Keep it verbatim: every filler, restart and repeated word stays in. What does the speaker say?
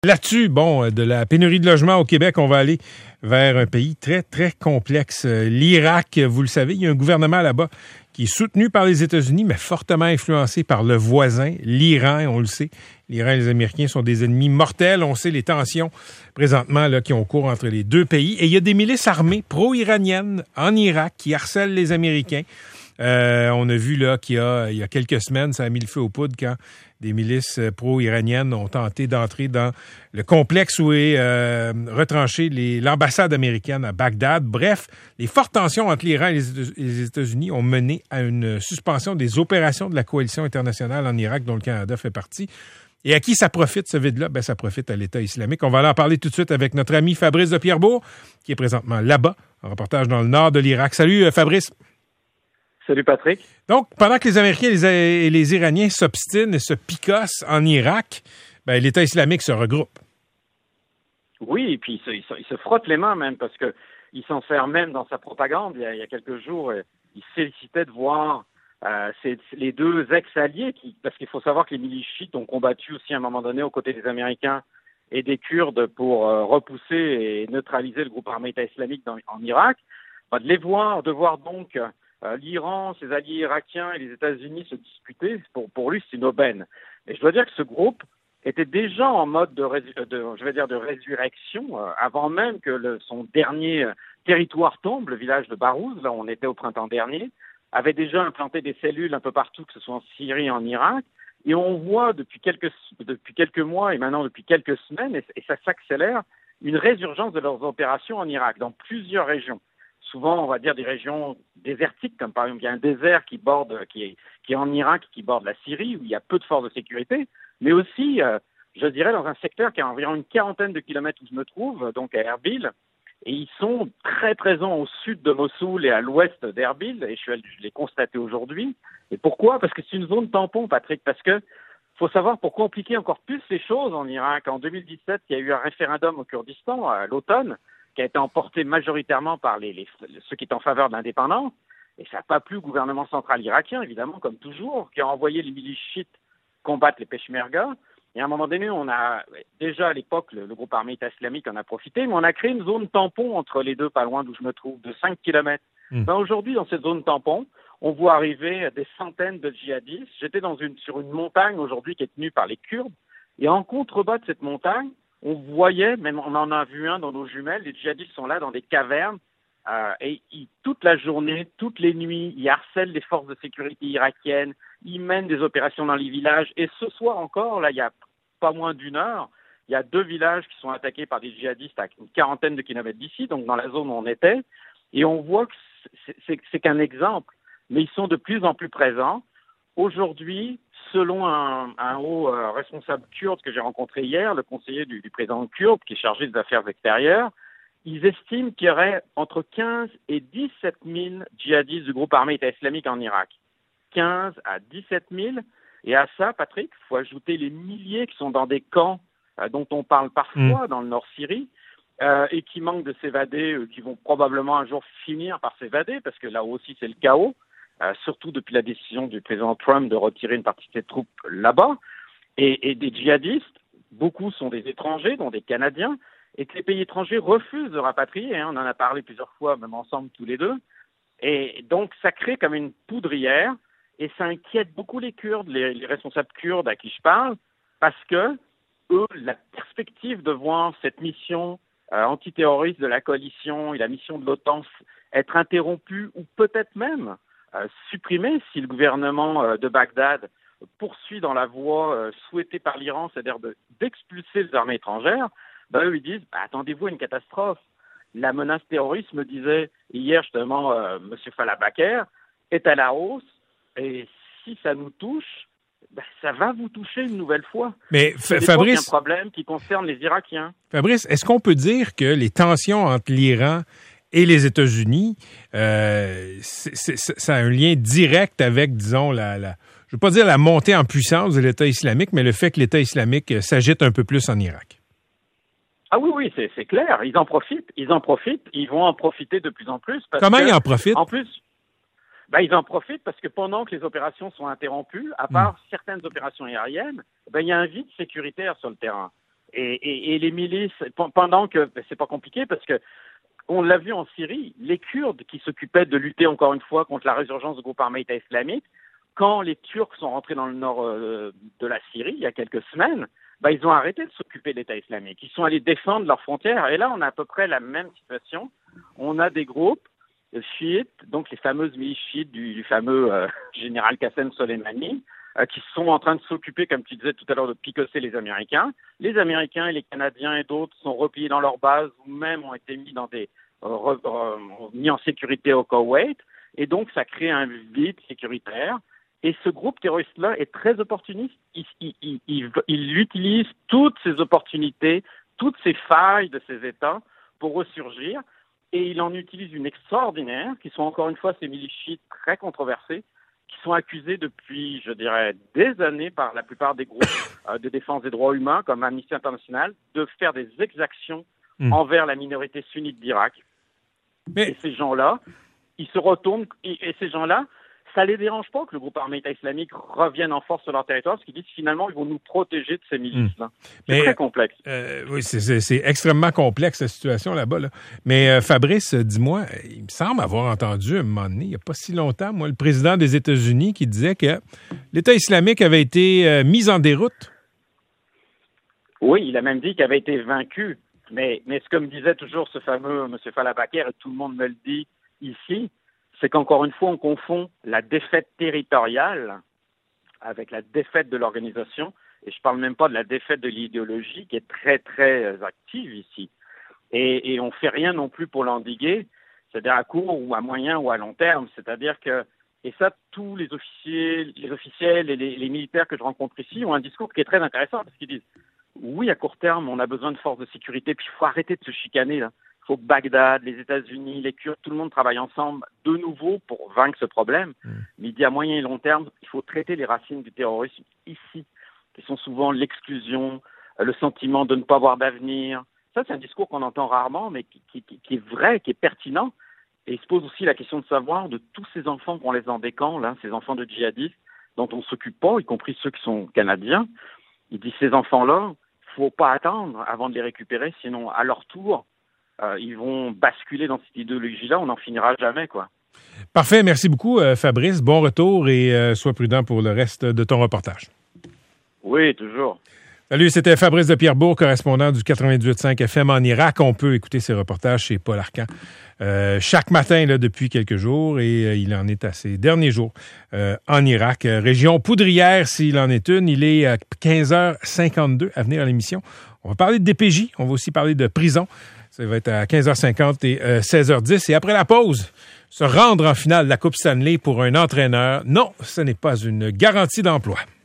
Là-dessus, bon, de la pénurie de logements au Québec, on va aller vers un pays très, très complexe. L'Irak, vous le savez, il y a un gouvernement là-bas qui est soutenu par les États-Unis, mais fortement influencé par le voisin, l'Iran, on le sait. L'Iran et les Américains sont des ennemis mortels. On sait les tensions présentement là, qui ont cours entre les deux pays. Et il y a des milices armées pro-iraniennes en Irak qui harcèlent les Américains. Euh, on a vu là qu'il y a, il y a quelques semaines, ça a mis le feu aux poudres quand des milices pro-iraniennes ont tenté d'entrer dans le complexe où est euh, retranchée les, l'ambassade américaine à Bagdad. Bref, les fortes tensions entre l'Iran et les, les États-Unis ont mené à une suspension des opérations de la coalition internationale en Irak, dont le Canada fait partie. Et à qui ça profite, ce vide-là? Ben, ça profite à l'État islamique. On va aller en parler tout de suite avec notre ami Fabrice de Pierrebourg, qui est présentement là-bas, en reportage dans le nord de l'Irak. Salut, Fabrice. Salut Patrick. Donc, pendant que les Américains et les, les Iraniens s'obstinent et se picossent en Irak, ben, l'État islamique se regroupe. Oui, et puis il se, il se, il se frotte les mains même, parce qu'il s'en sert même dans sa propagande. Il y a, il y a quelques jours, il se félicitait de voir euh, ces, les deux ex-alliés, qui, parce qu'il faut savoir que les milices chiites ont combattu aussi à un moment donné aux côtés des Américains et des Kurdes pour euh, repousser et neutraliser le groupe armé État islamique dans, en Irak. Ben, de les voir, de voir donc Euh, l'Iran, ses alliés irakiens et les États-Unis se disputer, pour, pour lui, c'est une aubaine. Et je dois dire que ce groupe était déjà en mode de, de je vais dire, de résurrection, euh, avant même que le, son dernier euh, territoire tombe, le village de Barouz, là où on était au printemps dernier, avait déjà implanté des cellules un peu partout, que ce soit en Syrie et en Irak. Et on voit depuis quelques, depuis quelques mois et maintenant depuis quelques semaines, et, et ça s'accélère, une résurgence de leurs opérations en Irak, dans plusieurs régions. Souvent, on va dire des régions désertiques, comme par exemple, il y a un désert qui borde, qui est, qui est en Irak, qui borde la Syrie, où il y a peu de forces de sécurité, mais aussi, euh, je dirais, dans un secteur qui a environ une quarantaine de kilomètres où je me trouve, donc à Erbil, et ils sont très présents au sud de Mossoul et à l'ouest d'Erbil, et je, suis, je l'ai constaté aujourd'hui. Et pourquoi? Parce que c'est une zone tampon, Patrick, parce que faut savoir, pour compliquer encore plus les choses en Irak, en deux mille dix-sept, il y a eu un référendum au Kurdistan, à l'automne, qui a été emporté majoritairement par les, les, ceux qui étaient en faveur de l'indépendance, et ça n'a pas plu au gouvernement central irakien, évidemment, comme toujours, qui a envoyé les milices chiites combattre les Peshmerga. Et à un moment donné, on a, déjà à l'époque, le, le groupe armé État islamique en a profité, mais on a créé une zone tampon entre les deux, pas loin d'où je me trouve, de cinq kilomètres. Mmh. Ben, aujourd'hui, dans cette zone tampon, on voit arriver des centaines de djihadistes. J'étais dans une, sur une montagne aujourd'hui qui est tenue par les Kurdes, et en contrebas de cette montagne, on voyait, même on en a vu un dans nos jumelles, les djihadistes sont là dans des cavernes euh, et ils, toute la journée, toutes les nuits, ils harcèlent les forces de sécurité irakiennes, ils mènent des opérations dans les villages. Et ce soir encore, là, il y a pas moins d'une heure, il y a deux villages qui sont attaqués par des djihadistes à une quarantaine de kilomètres d'ici, donc dans la zone où on était. Et on voit que c'est, c'est, c'est qu'un exemple, mais ils sont de plus en plus présents. Aujourd'hui, selon un, un haut euh, responsable kurde que j'ai rencontré hier, le conseiller du, du président kurde qui est chargé des affaires extérieures, ils estiment qu'il y aurait entre quinze et dix-sept mille djihadistes du groupe armé État islamique en Irak. quinze à dix-sept mille. Et à ça, Patrick, il faut ajouter les milliers qui sont dans des camps euh, dont on parle parfois mmh. dans le nord Syrie euh, et qui manquent de s'évader, euh, qui vont probablement un jour finir par s'évader parce que là aussi c'est le chaos. Euh, surtout depuis la décision du président Trump de retirer une partie de ses troupes là-bas. Et, et des djihadistes, beaucoup sont des étrangers, dont des Canadiens, et que les pays étrangers refusent de rapatrier. Hein, on en a parlé plusieurs fois, même ensemble tous les deux. Et donc, ça crée comme une poudrière, et ça inquiète beaucoup les Kurdes, les, les responsables kurdes à qui je parle, parce que, eux, la perspective de voir cette mission euh, antiterroriste de la coalition et la mission de l'OTAN être interrompue, ou peut-être même Euh, supprimé si le gouvernement euh, de Bagdad poursuit dans la voie euh, souhaitée par l'Iran, c'est-à-dire de, d'expulser les armées étrangères, ben eux ils disent bah, attendez-vous à une catastrophe. La menace terroriste, me disait hier justement euh, M. Falabaker, est à la hausse et si ça nous touche, ben, ça va vous toucher une nouvelle fois. Mais F- Fabrice, c'est un problème qui concerne les Irakiens. Fabrice, est-ce qu'on peut dire que les tensions entre l'Iran et les États-Unis, euh, c'est, c'est, ça a un lien direct avec, disons, la, la, je ne veux pas dire la montée en puissance de l'État islamique, mais le fait que l'État islamique s'agite un peu plus en Irak? Ah oui, oui, c'est, c'est clair. Ils en profitent, ils en profitent, ils vont en profiter de plus en plus. Parce Comment que, ils en profitent? En plus, ben, ils en profitent parce que pendant que les opérations sont interrompues, à part mmh. certaines opérations aériennes, ben, il y a un vide sécuritaire sur le terrain. Et, et, et les milices, pendant que ben, c'est pas compliqué parce que on l'a vu en Syrie, les Kurdes qui s'occupaient de lutter encore une fois contre la résurgence du groupe armé État islamique, quand les Turcs sont rentrés dans le nord euh, de la Syrie il y a quelques semaines, ben, ils ont arrêté de s'occuper de l'État islamique. Ils sont allés défendre leurs frontières. Et là, on a à peu près la même situation. On a des groupes chiites, donc les fameuses milices chiites du, du fameux euh, général Qassem Soleimani, euh, qui sont en train de s'occuper, comme tu disais tout à l'heure, de picosser les Américains. Les Américains et les Canadiens et d'autres sont repliés dans leurs bases ou même ont été mis dans des euh, re, euh, mis en sécurité au Koweït. Et donc, ça crée un vide sécuritaire. Et ce groupe terroriste-là est très opportuniste. Il, il, il, il, il utilise toutes ces opportunités, toutes ces failles de ces États pour ressurgir. Et il en utilise une extraordinaire, qui sont encore une fois ces milices chiites très controversées, qui sont accusées depuis, je dirais, des années par la plupart des groupes euh, de défense des droits humains, comme Amnesty International, de faire des exactions mmh. envers la minorité sunnite d'Irak. Mais... Et ces gens-là, ils se retournent, et, et ces gens-là, ça les dérange pas que le groupe armé État islamique revienne en force sur leur territoire, parce qu'ils disent finalement ils vont nous protéger de ces milices-là. Mmh. C'est Mais, très complexe. Euh, oui, c'est, c'est, c'est extrêmement complexe la situation là-bas. Là. Mais euh, Fabrice, dis-moi, il me semble avoir entendu à un moment donné, il n'y a pas si longtemps, moi, le président des États-Unis qui disait que l'État islamique avait été euh, mis en déroute. Oui, il a même dit qu'il avait été vaincu. Mais, mais ce que me disait toujours ce fameux M. Fallabaker, et tout le monde me le dit ici, c'est qu'encore une fois, on confond la défaite territoriale avec la défaite de l'organisation. Et je ne parle même pas de la défaite de l'idéologie qui est très, très active ici. Et, et on ne fait rien non plus pour l'endiguer, c'est-à-dire à court ou à moyen ou à long terme. C'est-à-dire que, et ça, tous les officiers, les officiels et les, les militaires que je rencontre ici ont un discours qui est très intéressant parce qu'ils disent oui, à court terme, on a besoin de forces de sécurité, puis il faut arrêter de se chicaner, là. Il faut que Bagdad, les États-Unis, les Kurdes, tout le monde travaille ensemble de nouveau pour vaincre ce problème. Mmh. Mais il dit à moyen et long terme, il faut traiter les racines du terrorisme ici, qui sont souvent l'exclusion, le sentiment de ne pas avoir d'avenir. Ça, c'est un discours qu'on entend rarement, mais qui, qui, qui est vrai, qui est pertinent. Et il se pose aussi la question de savoir de tous ces enfants qu'on laisse dans des camps, là, ces enfants de djihadistes, dont on ne s'occupe pas, y compris ceux qui sont canadiens. Il dit ces enfants-là, il ne faut pas attendre avant de les récupérer, sinon à leur tour, Euh, ils vont basculer dans cette idéologie-là, on n'en finira jamais, quoi. Parfait, merci beaucoup euh, Fabrice, bon retour et euh, sois prudent pour le reste de ton reportage. Oui, toujours. Salut, c'était Fabrice de Pierrebourg, correspondant du quatre-vingt-dix-huit virgule cinq F M en Irak. On peut écouter ses reportages chez Paul Arcan euh, chaque matin là, depuis quelques jours et euh, il en est à ses derniers jours euh, en Irak. Euh, région poudrière, s'il en est une. Il est à quinze heures cinquante-deux à venir à l'émission. On va parler de D P J, on va aussi parler de prison. Ça va être à quinze heures cinquante et euh, seize heures dix. Et après la pause, se rendre en finale de la Coupe Stanley pour un entraîneur, non, ce n'est pas une garantie d'emploi.